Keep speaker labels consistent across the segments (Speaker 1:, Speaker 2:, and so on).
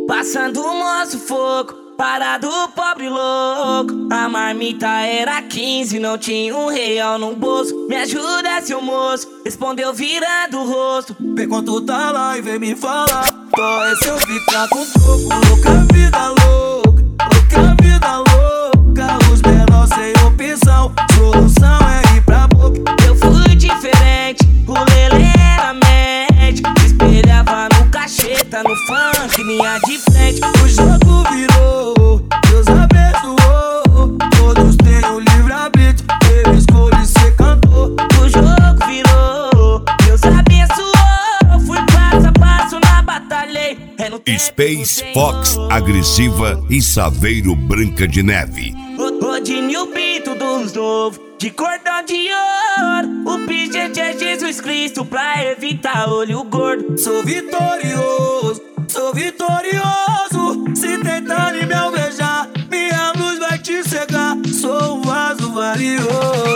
Speaker 1: Passando o moço fogo, parado pobre louco. A marmita era 15, não tinha R$1 no bolso. Me ajuda, seu moço, respondeu virando o rosto.
Speaker 2: Vem quando tu tá lá e vem me falar. Qual é seu ficar com troco? Louca vida louca, louca vida louca. Os menores sem opção, solução é ir pra boca.
Speaker 1: Eu fui diferente, o Lelê era médico. Espelhava no cacheta, no funk, linha de frente.
Speaker 2: O jogo virou, Deus abençoou. Todos têm o livre-arbítrio, eu escolhi ser cantor.
Speaker 1: O jogo virou, Deus abençoou. Fui passo a passo na batalha.
Speaker 3: Space Fox agressiva e Saveiro Branca de Neve.
Speaker 1: Rodinho Pinto dos novos, de cordão de ouro. O pingente é Jesus Cristo pra evitar olho gordo.
Speaker 2: Sou vitorioso, sou vitorioso. Se tentarem me alvejar, minha luz vai te cegar. Sou um vaso valioso.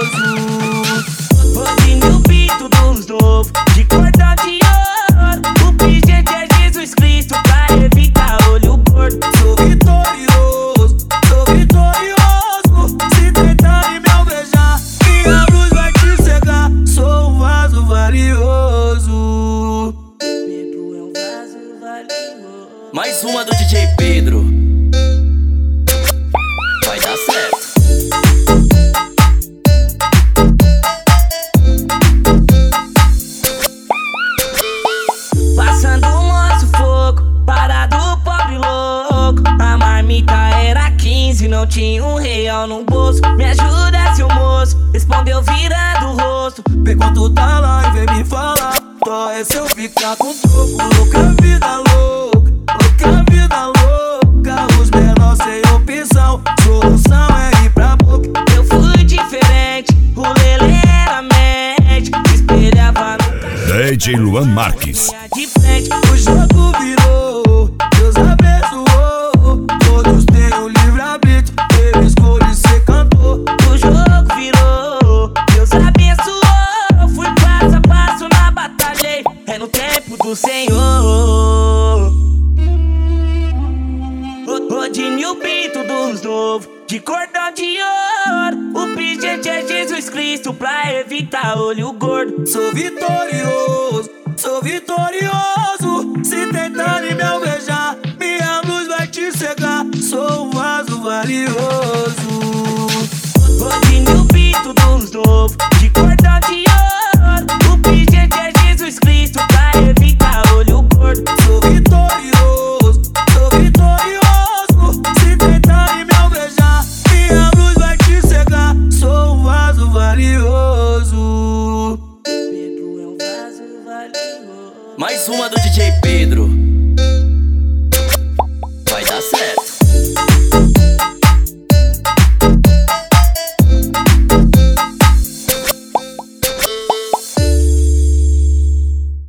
Speaker 1: Rodinho Pinto dos novos, de cordão de ouro. O pingente é Jesus Cristo pra evitar olho gordo.
Speaker 2: Sou vitorioso, sou vitorioso. Se tentarem me alvejar, minha luz vai te cegar. Sou um vaso valioso.
Speaker 1: Pedro é um vaso valioso.
Speaker 4: Mais uma do DJ Pedro. Vai dar certo.
Speaker 1: Passando o moço fogo, parado pobre louco. A marmita era 15, não tinha R$1 no bolso. Me ajuda, seu moço, respondeu virando o rosto.
Speaker 2: Vem quando tu tá lá e vem me falar. Qual é seu ficar com troco? Louca vida louca, louca vida louca. Os menores sem opção, solução é ir pra boca.
Speaker 1: Eu fui diferente, o Lelê era médico. Espelhava no
Speaker 3: DJ Luan Marques.
Speaker 1: linha de frente.
Speaker 2: O jogo virou, Deus abençoou. Todos têm o livre-arbítrio, eu escolhi ser cantor.
Speaker 1: O jogo virou, Deus abençoou. Fui passo a passo na batalha. É no tempo do Senhor. Rodinho Pinto dos novos, de cordão de ouro. O pingente é Jesus Cristo pra evitar olho gordo.
Speaker 2: Sou vitorioso, sou vitorioso. Se tentarem me alvejar, minha luz vai te cegar. Sou um vaso valioso.
Speaker 1: Rodinho Pinto dos novos,